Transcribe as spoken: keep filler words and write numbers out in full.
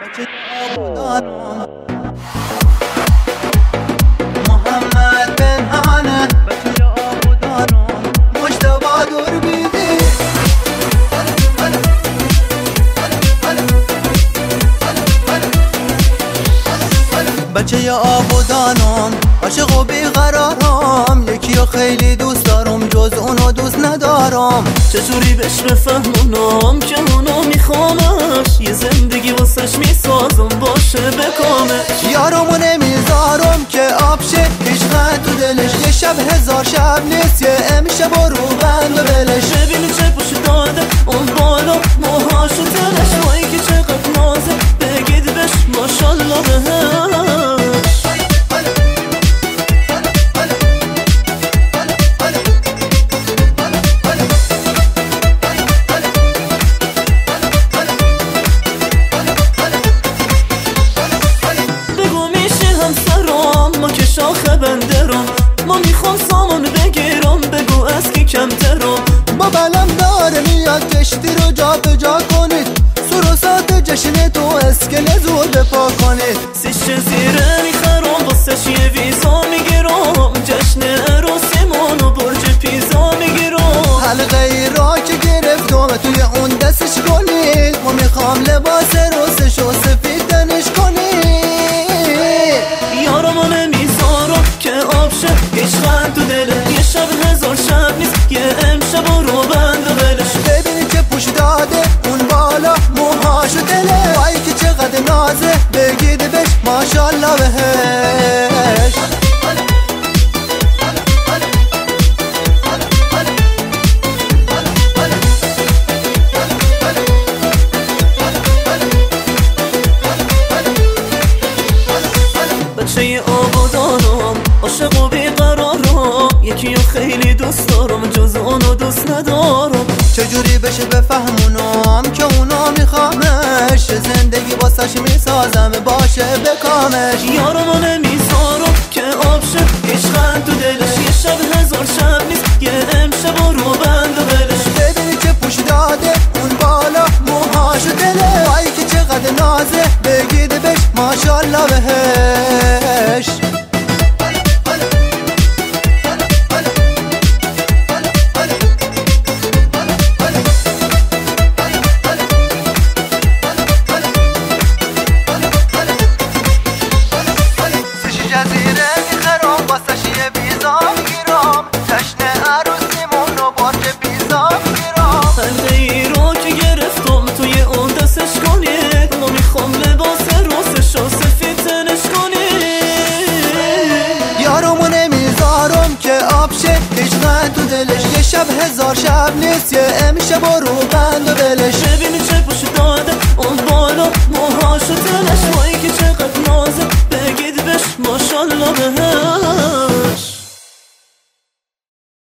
محمد پنهانه بچه آبودانم مجتبی دور بیدی بچه آبودانم عاشق و بیقرارم، یکی رو خیلی دوست دارم جز اونو دوست ندارم. چجوری بهش بفهمونم که اونو میخوامش، یه زندگی واسش میسازم باشه بکامش. یارمو نمیذارم که آب شه عشق تو دلش، یه شب هزار شب نیست یه امشب و رو بند و بلش. ببینی چه پوش داده اون بالا موهاش و تلش، وای که چقدر نازه بگید بهش ماشالله بهش. شاخه بندرم ما میخوام سامان بگیرم، بگو از کی کمترم. با بلم داره میاد کشتی رو جا به جا کنید، سروسات جشن تو اسکله زود بپا کنید. سیشه زیره میخرم واسش یه ویزا میگیرم، جشن عروسیمون و برج پیزا میگیرم. حلقه ای را که گرفتم توی اون دستش کنید، ما میخوام لباس روسش و سفید تنش کنید. یارمو نمیذارم که آب شه عشق تو دله، یه شب هزار شب نیست یه امشب و رو بند و بلش. ببینی چه پوش داده اون بالا موهاش و دله، وای که چقدر نازه بگید بهش ماشالله بهش. بچه آبادانم عاشق و بیقرارم، یکی رو خیلی دوست دارم جز اونو دوست ندارم. چجوری بشه بفهمونم که اونا میخوامش، زندگی واسش میسازم باشه بکامش. یارمو نمیذارم که آب شه عشق تو دلش، یه شب هزار شب نیست یه امشب و رو بند و بلش. ببینی چه پوش داده اون بالا موهاش و دله، وای که چقدر نازه بگید بهش ماشالله بهش. جزیره میخرم واسش یه ویزا میگیرم، جشن عروسیمون رو برج پیزا میگیرم. حلقه ای رو که گرفتم توی اون دستش کنید، ما میخوام لباس روسش و سفید تنش کنید. یارمو نمیذارم که آب شه عشق تو دلش، یه شب هزار شب نیست یه امشب و رو بند و بلش.